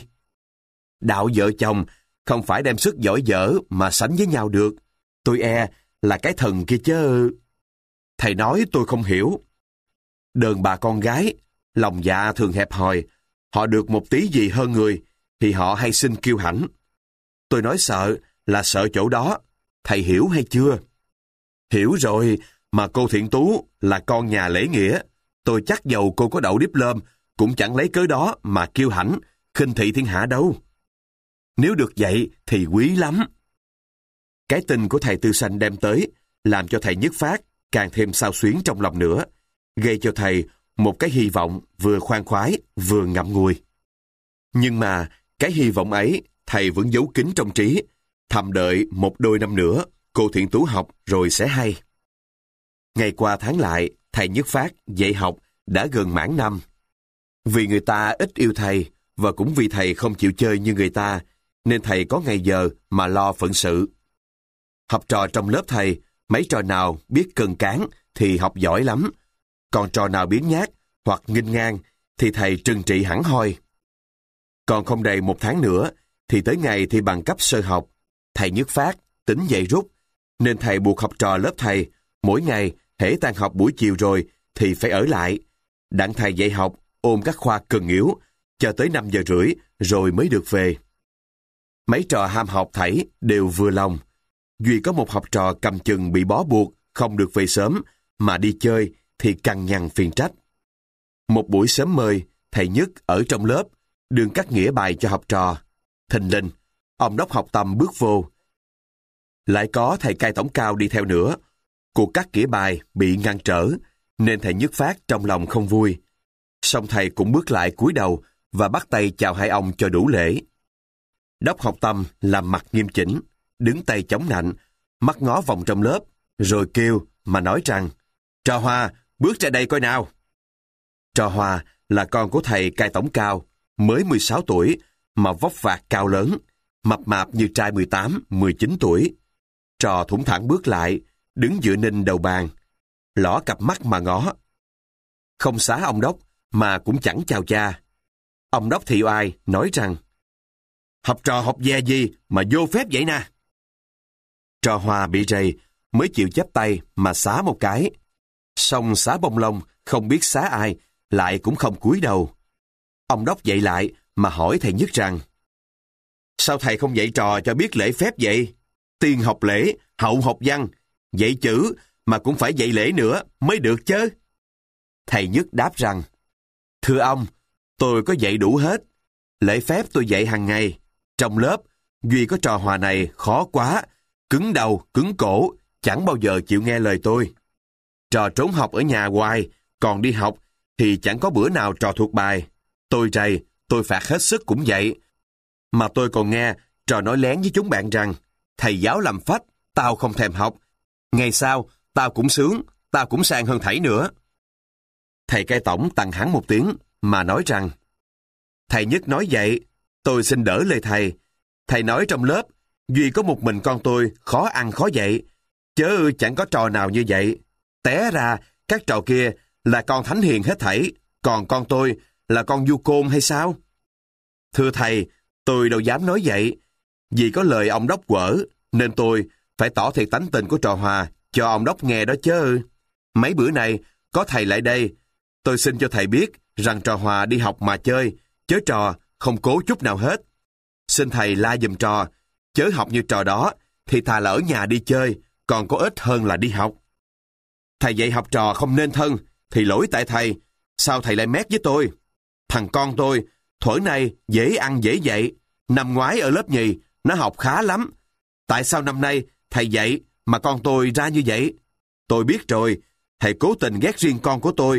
Speaker 1: Đạo vợ chồng không phải đem sức giỏi dở mà sánh với nhau được. Tôi e là cái thần kia chứ. Thầy nói tôi không hiểu. Đờn bà con gái, lòng dạ thường hẹp hòi, họ được một tí gì hơn người, thì họ hay xin kiêu hãnh. Tôi nói sợ là sợ chỗ đó, thầy hiểu hay chưa? Hiểu rồi, mà cô Thiện Tú là con nhà lễ nghĩa. Tôi chắc dầu cô có đậu diplôm, cũng chẳng lấy cớ đó mà kiêu hãnh, khinh thị thiên hạ đâu. Nếu được vậy thì quý lắm. Cái tin của thầy Tư Sanh đem tới, làm cho thầy Nhất Phát càng thêm xao xuyến trong lòng nữa, gây cho thầy một cái hy vọng vừa khoan khoái, vừa ngậm ngùi. Nhưng mà cái hy vọng ấy thầy vẫn giấu kín trong trí, thầm đợi một đôi năm nữa cô Thiện Tú học rồi sẽ hay. Ngày qua tháng lại, thầy Nhất Phát dạy học đã gần mãn năm. Vì người ta ít yêu thầy, và cũng vì thầy không chịu chơi như người ta, nên thầy có ngày giờ mà lo phận sự. Học trò trong lớp thầy, mấy trò nào biết cân cán thì học giỏi lắm, còn trò nào biếng nhác hoặc nghênh ngang thì thầy trừng trị hẳn hoi. Còn không đầy một tháng nữa thì tới ngày thi bằng cấp sơ học. Thầy Nhất Phát tính dạy rút, nên thầy buộc học trò lớp thầy mỗi ngày hễ tan học buổi chiều rồi thì phải ở lại, đặng thầy dạy học ôn các khoa cần yếu cho tới năm giờ rưỡi rồi mới được về. Mấy trò ham học thảy đều vừa lòng, duy có một học trò cầm chừng bị bó buộc không được về sớm mà đi chơi thì cằn nhằn phiền trách. Một buổi sớm mời, thầy Nhất ở trong lớp đương cắt nghĩa bài cho học trò. Thình lình, ông đốc Học Tâm bước vô. Lại có thầy cai tổng cao đi theo nữa. Cuộc cắt nghĩa bài bị ngăn trở, nên thầy Nhất Phát trong lòng không vui. Xong thầy cũng bước lại cúi đầu và bắt tay chào hai ông cho đủ lễ. Đốc Học Tâm làm mặt nghiêm chỉnh, đứng tay chống nạnh, mắt ngó vòng trong lớp, rồi kêu mà nói rằng: "Trò Hòa, bước ra đây coi nào." Trò Hòa là con của thầy cai tổng cao, mới mười sáu tuổi, mà vóc vạc cao lớn, mập mạp như trai mười tám, mười chín tuổi. Trò thủng thẳng bước lại, đứng dựa ninh đầu bàn, lỏ cặp mắt mà ngó. Không xá ông đốc, mà cũng chẳng chào cha. Ông đốc thị oai nói rằng: "Học trò học về gì mà vô phép vậy nè?" Trò Hòa bị rầy, mới chịu chắp tay mà xá một cái. Xong xá bông lông, không biết xá ai, lại cũng không cúi đầu. Ông đốc dậy lại mà hỏi thầy Nhất rằng: "Sao thầy không dạy trò cho biết lễ phép vậy? Tiên học lễ, hậu học văn, dạy chữ mà cũng phải dạy lễ nữa mới được chứ?" Thầy Nhất đáp rằng: "Thưa ông, tôi có dạy đủ hết. Lễ phép tôi dạy hàng ngày. Trong lớp, duy có trò Hòa này khó quá, cứng đầu, cứng cổ, chẳng bao giờ chịu nghe lời tôi. Trò trốn học ở nhà hoài, còn đi học thì chẳng có bữa nào trò thuộc bài. Tôi rầy, tôi phạt hết sức cũng vậy. Mà tôi còn nghe trò nói lén với chúng bạn rằng: thầy giáo làm phách, tao không thèm học. Ngày sau, tao cũng sướng, tao cũng sang hơn thảy nữa." Thầy cai tổng tằng hắn một tiếng mà nói rằng: "Thầy Nhất nói vậy, tôi xin đỡ lời thầy. Thầy nói trong lớp, duy có một mình con tôi khó ăn khó dạy, chớ chẳng có trò nào như vậy. Té ra, các trò kia là con thánh hiền hết thảy, còn con tôi là con du côn hay sao?" "Thưa thầy, tôi đâu dám nói vậy. Vì có lời ông đốc quở, nên tôi phải tỏ thiệt tánh tình của trò Hòa cho ông đốc nghe đó chứ. Mấy bữa nay, có thầy lại đây, tôi xin cho thầy biết rằng trò Hòa đi học mà chơi, chớ trò không cố chút nào hết. Xin thầy la giùm trò, chớ học như trò đó, thì thà là ở nhà đi chơi, còn có ích hơn là đi học. Thầy dạy học trò không nên thân, thì lỗi tại thầy. Sao thầy lại mét với tôi? Thằng con tôi, thuở này dễ ăn dễ dạy. Năm ngoái ở lớp nhì, nó học khá lắm. Tại sao năm nay thầy dạy mà con tôi ra như vậy? Tôi biết rồi, thầy cố tình ghét riêng con của tôi.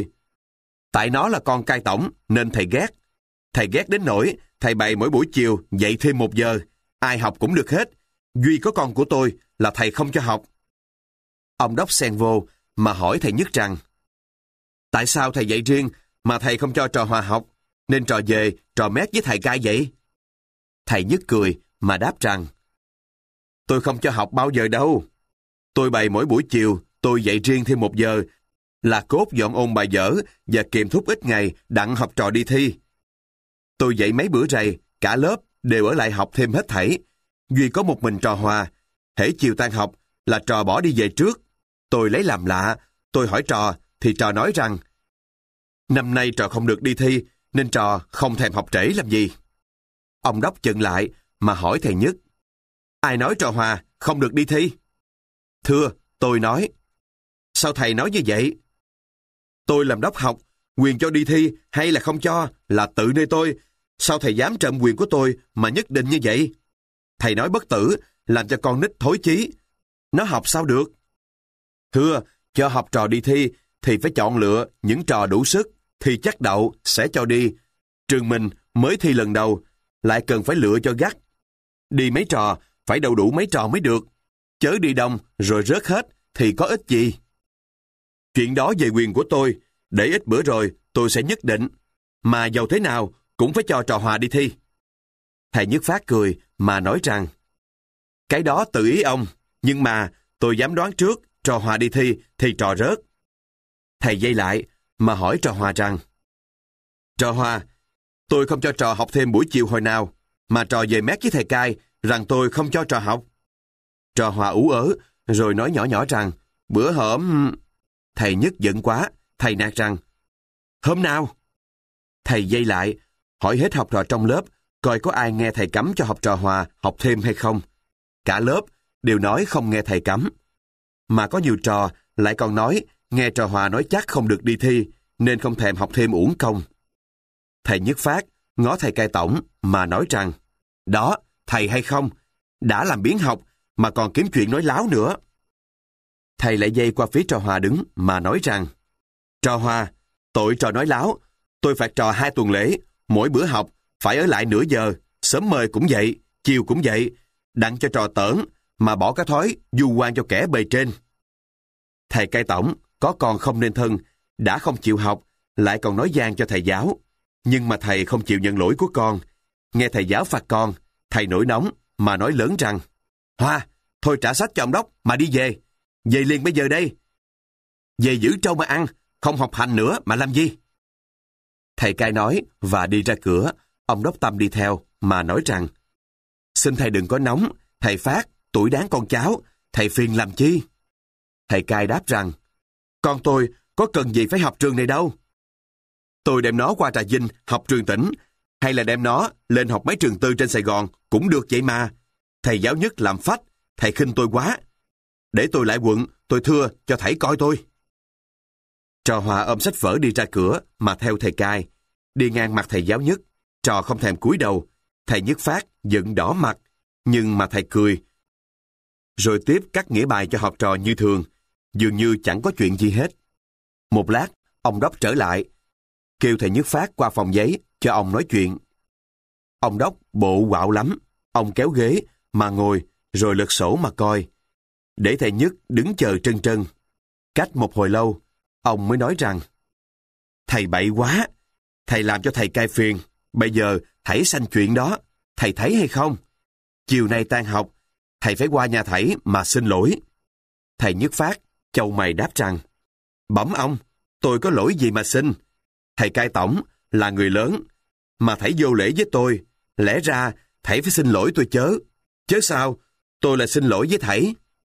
Speaker 1: Tại nó là con cai tổng nên thầy ghét. Thầy ghét đến nỗi thầy bày mỗi buổi chiều dạy thêm một giờ. Ai học cũng được hết. Duy có con của tôi là thầy không cho học." Ông đốc xen vô mà hỏi thầy Nhất rằng: "Tại sao thầy dạy riêng mà thầy không cho trò Hòa học, nên trò về trò mét với thầy cai vậy?" Thầy Nhất cười mà đáp rằng: "Tôi không cho học bao giờ đâu. Tôi bày mỗi buổi chiều tôi dạy riêng thêm một giờ, là cốt dọn ôn bài dở và kiềm thúc ít ngày đặng học trò đi thi. Tôi dạy mấy bữa rày, cả lớp đều ở lại học thêm hết thảy. Duy có một mình trò Hòa, hễ chiều tan học là trò bỏ đi về trước. Tôi lấy làm lạ, tôi hỏi trò thì trò nói rằng: năm nay trò không được đi thi nên trò không thèm học trễ làm gì. Ông Đốc chững lại mà hỏi thầy Nhất: Ai nói trò Hòa không được đi thi? Thưa, tôi nói. Sao thầy nói như vậy? Tôi làm đốc học, quyền cho đi thi hay là không cho là tự nơi tôi. Sao thầy dám trộm quyền của tôi mà nhất định như vậy? Thầy nói bất tử, làm cho con nít thối chí. Nó học sao được? Thưa, cho học trò đi thi thì phải chọn lựa những trò đủ sức, thì chắc đậu sẽ cho đi. Trường mình mới thi lần đầu, lại cần phải lựa cho gắt. Đi mấy trò, phải đầu đủ mấy trò mới được. Chớ đi đông rồi rớt hết thì có ích gì. Chuyện đó về quyền của tôi, để ít bữa rồi tôi sẽ nhất định. Mà dầu thế nào cũng phải cho trò Hòa đi thi. Thầy Nhất Phát cười mà nói rằng: Cái đó tự ý ông, nhưng mà tôi dám đoán trước trò Hòa đi thi thì trò rớt. Thầy dây lại mà hỏi trò Hòa rằng: Trò Hòa, tôi không cho trò học thêm buổi chiều hồi nào, mà trò về mét với thầy Cai rằng tôi không cho trò học. Trò Hòa ú ớ rồi nói nhỏ nhỏ rằng: Bữa hổm... Thầy Nhất giận quá, thầy nạt rằng: Hôm nào? Thầy dây lại, hỏi hết học trò trong lớp, coi có ai nghe thầy cấm cho học trò Hòa học thêm hay không. Cả lớp đều nói không nghe thầy cấm. Mà có nhiều trò lại còn nói nghe trò Hòa nói chắc không được đi thi, nên không thèm học thêm uổng công. Thầy Nhất Phát ngó thầy Cai Tổng mà nói rằng: Đó, thầy hay không? Đã làm biếng học mà còn kiếm chuyện nói láo nữa. Thầy lại dây qua phía trò Hòa đứng mà nói rằng: Trò Hòa, tội trò nói láo. Tôi phạt trò hai tuần lễ, mỗi bữa học phải ở lại nửa giờ, sớm mời cũng vậy, chiều cũng vậy, đặng cho trò tởn mà bỏ cái thói du quan cho kẻ bề trên. Thầy Cai Tổng có con không nên thân, đã không chịu học, lại còn nói gian cho thầy giáo. Nhưng mà thầy không chịu nhận lỗi của con. Nghe thầy giáo phạt con, thầy nổi nóng mà nói lớn rằng: Hòa, thôi trả sách cho ông Đốc mà đi về. Về liền bây giờ đây. Về giữ trâu mà ăn, không học hành nữa mà làm gì? Thầy Cai nói và đi ra cửa. Ông Đốc Tâm đi theo mà nói rằng: Xin thầy đừng có nóng, thầy Phát, tuổi đáng con cháu, thầy phiền làm chi? Thầy Cai đáp rằng: Con tôi có cần gì phải học trường này đâu. Tôi đem nó qua Trà Vinh học trường tỉnh, hay là đem nó lên học mấy trường tư trên Sài Gòn cũng được vậy mà. Thầy giáo Nhất làm phách, thầy khinh tôi quá. Để tôi lại quận, tôi thưa cho thầy coi tôi. Trò Hòa ôm sách vở đi ra cửa mà theo thầy Cai. Đi ngang mặt thầy giáo Nhất, trò không thèm cúi đầu. Thầy Nhất Phát giận đỏ mặt, nhưng mà thầy cười. Rồi tiếp cắt nghĩa bài cho học trò như thường, dường như chẳng có chuyện gì hết. Một lát, ông Đốc trở lại, kêu thầy Nhất Phát qua phòng giấy cho ông nói chuyện. Ông Đốc bộ quạo lắm, ông kéo ghế mà ngồi rồi lật sổ mà coi. Để thầy Nhất đứng chờ trân trân. Cách một hồi lâu, ông mới nói rằng: Thầy bậy quá, thầy làm cho thầy Cai phiền. Bây giờ thảy sanh chuyện đó, thầy thấy hay không? Chiều nay tan học, thầy phải qua nhà thảy mà xin lỗi. Thầy Nhất Phát chau mày đáp rằng: Bẩm ông, tôi có lỗi gì mà xin? Thầy Cai Tổng là người lớn, mà thảy vô lễ với tôi. Lẽ ra thảy phải xin lỗi tôi chớ. Chớ sao, tôi lại xin lỗi với thảy.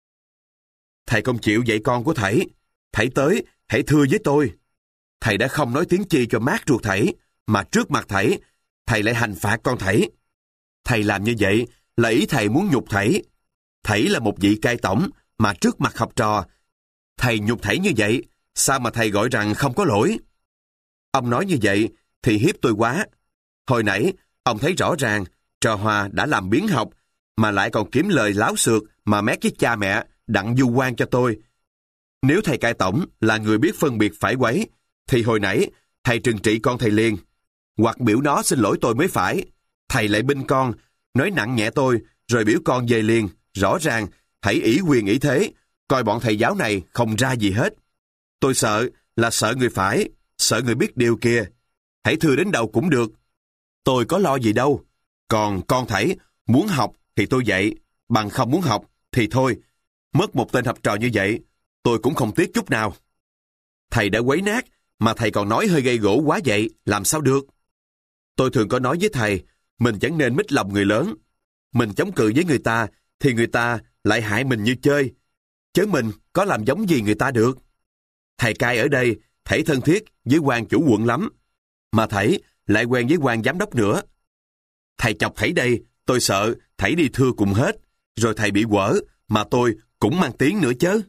Speaker 1: Thầy không chịu dạy con của thảy. Thảy tới, thảy thưa với tôi. Thầy đã không nói tiếng chi cho mát ruột thảy, mà trước mặt thảy, thầy lại hành phạt con thảy. Thầy làm như vậy là ý thầy muốn nhục thảy. Thảy là một vị Cai Tổng, mà trước mặt học trò, thầy nhục thảy như vậy, sao mà thầy gọi rằng không có lỗi? Ông nói như vậy thì hiếp tôi quá. Hồi nãy, ông thấy rõ ràng trò Hòa đã làm biếng học, mà lại còn kiếm lời láo xược mà mét với cha mẹ đặng du quan cho tôi. Nếu thầy Cai Tổng là người biết phân biệt phải quấy, thì hồi nãy thầy trừng trị con thầy liền, hoặc biểu nó xin lỗi tôi mới phải. Thầy lại binh con, nói nặng nhẹ tôi, rồi biểu con về liền. Rõ ràng thầy ỷ quyền ỷ thế, coi bọn thầy giáo này không ra gì hết. Tôi sợ là sợ người phải, sợ người biết điều kia. Thầy thưa đến đâu cũng được, tôi có lo gì đâu. Còn con thầy muốn học thì tôi dạy, bằng không muốn học thì thôi. Mất một tên học trò như vậy, tôi cũng không tiếc chút nào. Thầy đã quấy nát, mà thầy còn nói hơi gây gổ quá vậy, làm sao được? Tôi thường có nói với thầy, mình chẳng nên mít lòng người lớn. Mình chống cự với người ta, thì người ta lại hại mình như chơi. Chớ mình có làm giống gì người ta được. Thầy Cai ở đây, thầy thân thiết với quan chủ quận lắm. Mà thầy lại quen với quan giám đốc nữa. Thầy chọc thảy đây, tôi sợ thảy đi thưa cùng hết, rồi thầy bị quở, mà tôi cũng mang tiếng nữa chứ.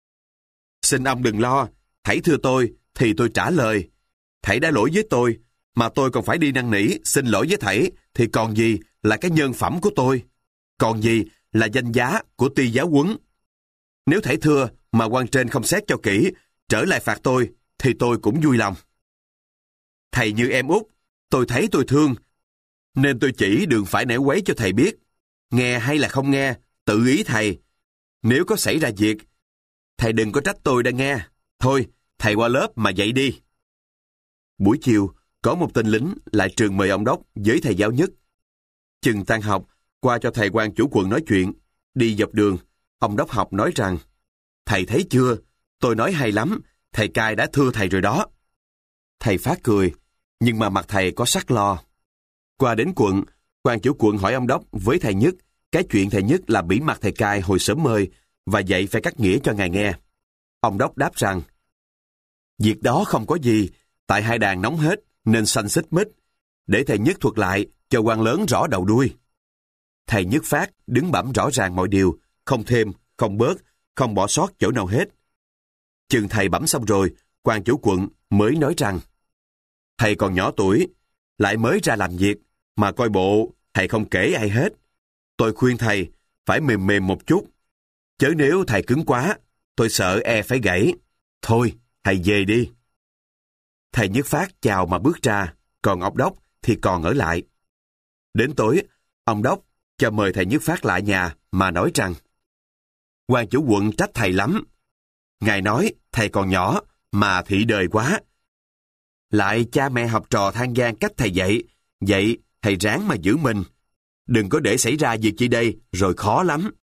Speaker 1: Xin ông đừng lo, thảy thưa tôi, thì tôi trả lời. Thảy đã lỗi với tôi, mà tôi còn phải đi năn nỉ, xin lỗi với thảy, thì còn gì là cái nhân phẩm của tôi, còn gì là danh giá của ty giáo huấn. Nếu thảy thưa mà quan trên không xét cho kỹ, trở lại phạt tôi, thì tôi cũng vui lòng. Thầy như em út, tôi thấy tôi thương, nên tôi chỉ đường phải nẻo quấy cho thầy biết. Nghe hay là không nghe, tự ý thầy. Nếu có xảy ra việc, thầy đừng có trách tôi đã nghe. Thôi, thầy qua lớp mà dạy đi. Buổi chiều, có một tên lính lại trường mời ông Đốc với thầy giáo Nhất. Chừng tan học, qua cho thầy quan chủ quận nói chuyện. Đi dọc đường, ông Đốc học nói rằng, thầy thấy chưa, tôi nói hay lắm, thầy cai đã thưa thầy rồi đó. Thầy Phát cười, nhưng mà mặt thầy có sắc lo. Qua đến quận, quan chủ quận hỏi ông Đốc với thầy Nhất cái chuyện thầy Nhất là bỉ mặt thầy cai hồi sớm mơi và dạy phải cắt nghĩa cho ngài nghe. Ông Đốc đáp rằng, việc đó không có gì, tại hai đàn nóng hết nên sanh xích mích, để thầy Nhất thuật lại cho quan lớn rõ đầu đuôi. Thầy Nhất Phát đứng bẩm rõ ràng mọi điều, không thêm, không bớt, không bỏ sót chỗ nào hết. Chừng thầy bẩm xong rồi, quan chủ quận mới nói rằng, thầy còn nhỏ tuổi, lại mới ra làm việc, mà coi bộ thầy không kể ai hết. Tôi khuyên thầy phải mềm mềm một chút, chớ nếu thầy cứng quá, tôi sợ e phải gãy. Thôi, thầy về đi. Thầy Nhất Phát chào mà bước ra, còn ông Đốc thì còn ở lại. Đến tối, ông Đốc cho mời thầy Nhất Phát lại nhà mà nói rằng, quan chủ quận trách thầy lắm. Ngài nói thầy còn nhỏ mà thị đời quá. Lại cha mẹ học trò than gian cách thầy dạy, vậy thầy ráng mà giữ mình. Đừng có để xảy ra việc chi đây rồi khó lắm.